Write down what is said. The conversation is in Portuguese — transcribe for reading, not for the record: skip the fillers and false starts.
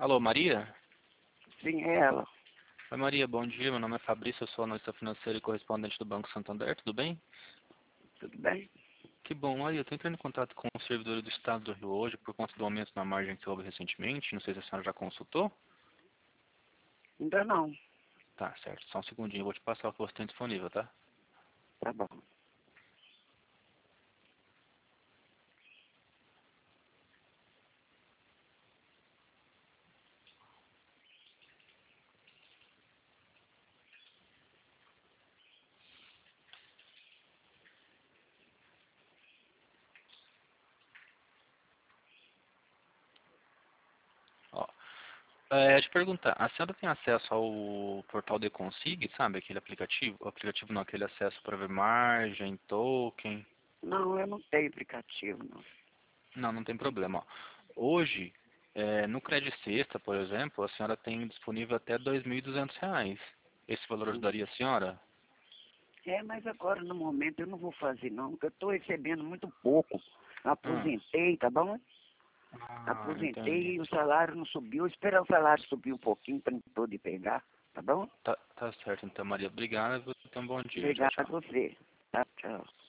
Alô, Maria? Sim, é ela. Oi, Maria, bom dia. Meu nome é Fabrício, eu sou analista financeiro e correspondente do Banco Santander, tudo bem? Tudo bem? Que bom, Maria. Eu estou entrando em contato com os servidores do Estado do Rio hoje por conta do aumento na margem que houve recentemente. Não sei se a senhora já consultou. Ainda não. Tá, certo. Só um segundinho, eu vou te passar o que você tem disponível, tá? Tá bom. Ó, te perguntar, a senhora tem acesso ao portal de Consig, sabe? Aquele aplicativo? O aplicativo não, aquele acesso para ver margem, token. Não, eu não tenho aplicativo, não. Não, não tem problema. Ó. Hoje, no Credit Sexta, por exemplo, a senhora tem disponível até R$ 2.200. Esse valor Hum. ajudaria a senhora? Mas agora no momento eu não vou fazer não, porque eu estou recebendo muito pouco. Ah, Aposentei, tá bom? Aposentei entendi. e o salário não subiu. Espera o salário subir um pouquinho para não poder pegar, tá bom? Tá certo então, Maria. Obrigado. Tenha um bom dia. Tchau, Obrigado a tchau. você. Tá, tchau.